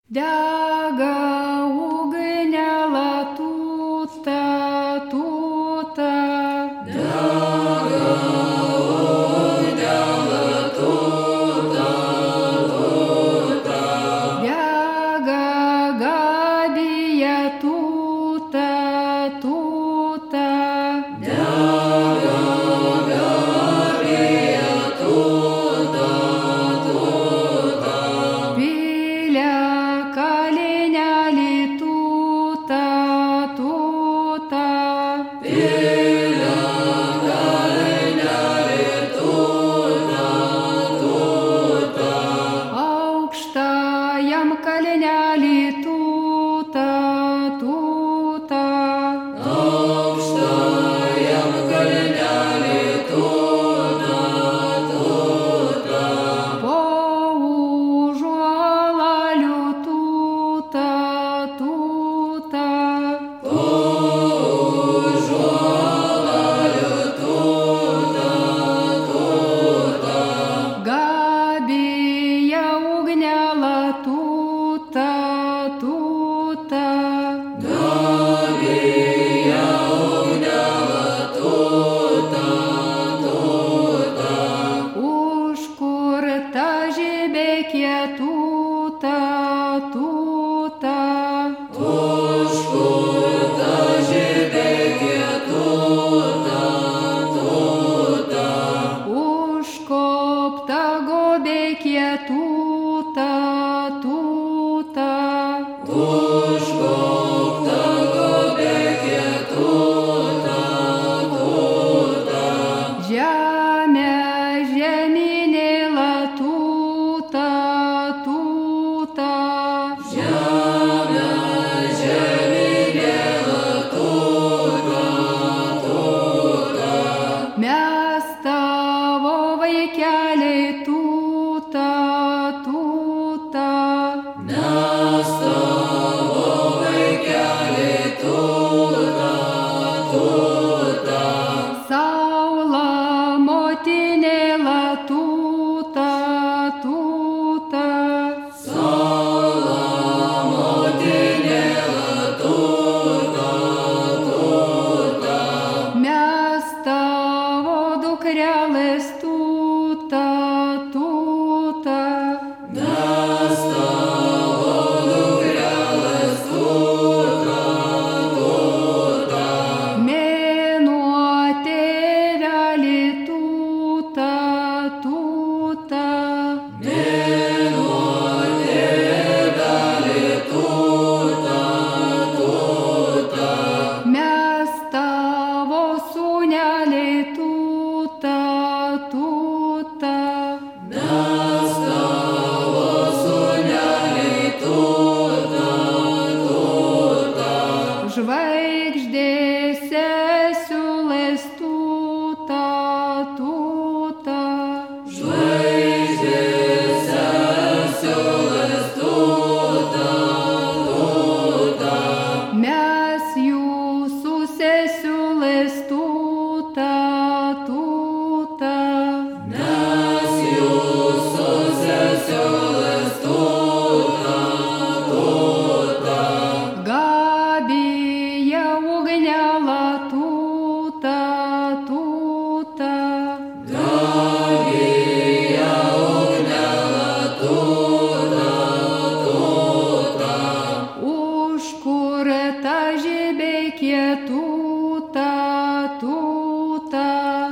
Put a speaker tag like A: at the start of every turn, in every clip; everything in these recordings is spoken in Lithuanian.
A: Dega ugnė latūta, tūta.
B: Dega ugnė latūta, tūta.
A: Dega gabija tūta, tūta.
B: Dega gabija tūta, tūta.
A: Pilia kalinelį tūta, tūta.
B: Pilia kalinelį tūta, tūta.
A: Aukštajam kalinelį tūta, tūta.
B: Aukštajam kalnelį tūta, tūta.
A: Po užuolaliu tūta, tūta.
B: Po užuolaliu tūta, tūta.
A: Gabija ugnelą tūta, tūta.
B: Gabija ugnelą tūta, tūta.
A: Užkurta žibekė tūta, tūta.
B: Užkurta žibekė tūta, tūta.
A: Užkopta gobekė tūta, tūta.
B: Užkopta gobekė tūta, tūta.
A: Žemė žeminė latūta, tūta.
B: Žemė žeminė tūta, tūta.
A: Mes tavo vaikeliai tūta, tūta.
B: Mes tavo vaikeliai tūta, tūta.
A: Saula motinė latūta, tūta.
B: Saula motinė tūta, tūta.
A: Mes tavo dukrelės tūta, tūta.
B: Mes tavo dukrelės tūta, tūta.
A: Mėnuo tėvelį tūta, tūta.
B: Mėnuo tėvelį tūta, tūta.
A: Mes tavo sūneliai tūta, tūta.
B: Mes tavo sūneliai tūta, tūta.
A: Žvaigždėse siūlės tūta, tūta.
B: Žvaigždėse siūlės tūta, tūta.
A: Mes jūsų sesiūlės tūta, tūta.
B: Mes jūsų sesiūlės tūta, tūta.
A: Gabija ugnelą tūta, tūta.
B: Gabija ugnelą tūta, tūta.
A: Užkurta žibekė tūta, tūta.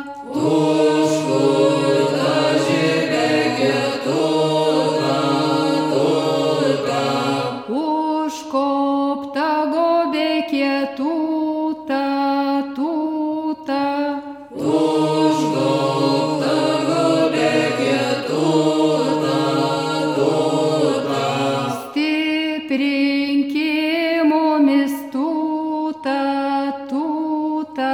B: Užkurta žibekė tūta, tūta.
A: Užkopta gobekė tūta, tūta.
B: Užkopta gobekė tūta, tūta.
A: Stiprinki mumis tūta, tūta.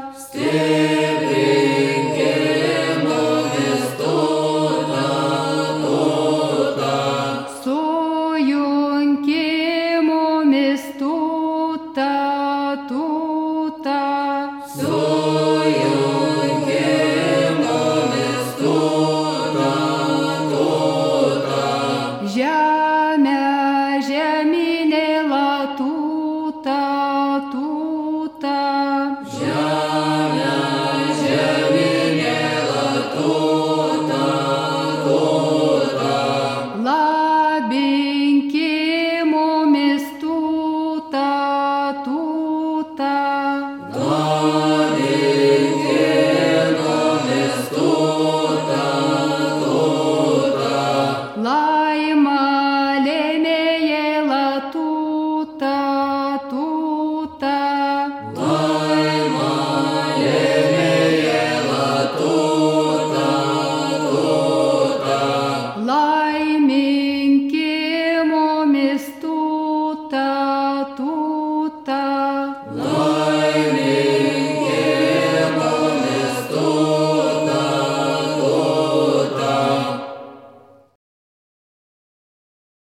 B: Stiprinki mumis tūta, tūta.
A: Sujunki mumis tūta, tūta.
B: Sujunki mumis tūta, tūta.
A: Žemė žemė